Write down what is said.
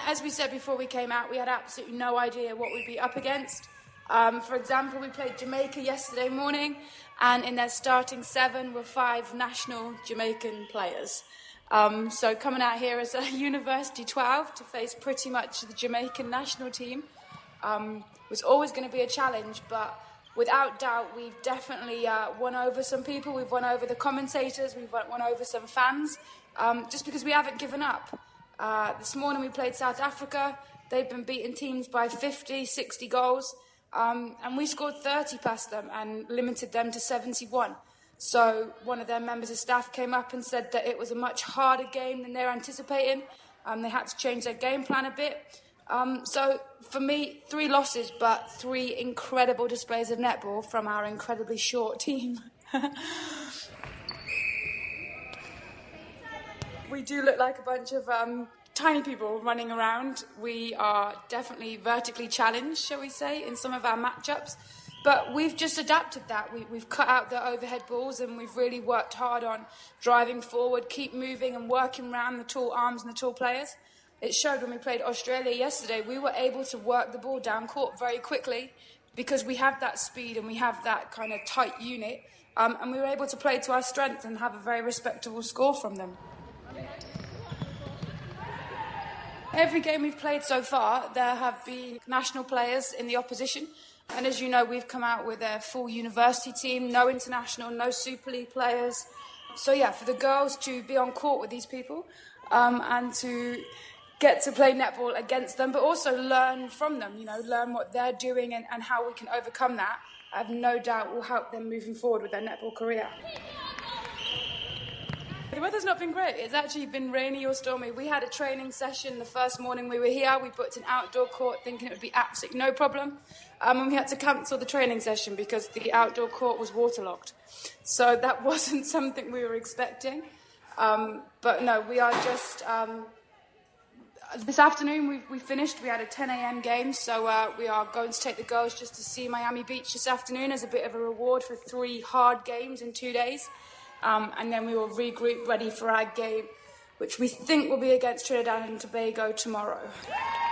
as we said before we came out, we had absolutely no idea what we'd be up against. For example, we played Jamaica yesterday morning, and in their starting 7 were 5 national Jamaican players. So coming out here as a University 12 to face pretty much the Jamaican national team was always going to be a challenge, but without doubt, we've definitely won over some people. We've won over the commentators. We've won over some fans, just because we haven't given up. This morning we played South Africa. They've been beating teams by 50, 60 goals, and we scored 30 past them and limited them to 71. So one of their members of staff came up and said that it was a much harder game than they're anticipating. They had to change their game plan a bit. So for me, 3 losses, but 3 incredible displays of netball from our incredibly short team. We do look like a bunch of tiny people running around. We are definitely vertically challenged, shall we say, in some of our matchups. But we've just adapted that. We've cut out the overhead balls, and we've really worked hard on driving forward, keep moving and working around the tall arms and the tall players. It showed when we played Australia yesterday. We were able to work the ball down court very quickly because we have that speed and we have that kind of tight unit. And we were able to play to our strength and have a very respectable score from them. Every game we've played so far, there have been national players in the opposition. And as you know, we've come out with a full university team, no international, no Super League players. So yeah, for the girls to be on court with these people and to get to play netball against them, but also learn from them, learn what they're doing and how we can overcome that, I have no doubt will help them moving forward with their netball career. The weather's not been great. It's actually been rainy or stormy. We had a training session the first morning we were here. We booked an outdoor court thinking it would be absolutely no problem. And we had to cancel the training session because the outdoor court was waterlogged. So that wasn't something we were expecting. But no, we are just... this afternoon we finished. We had a 10 a.m. game, so we are going to take the girls just to see Miami Beach this afternoon as a bit of a reward for 3 hard games in 2 days. And then we will regroup ready for our game, which we think will be against Trinidad and Tobago tomorrow.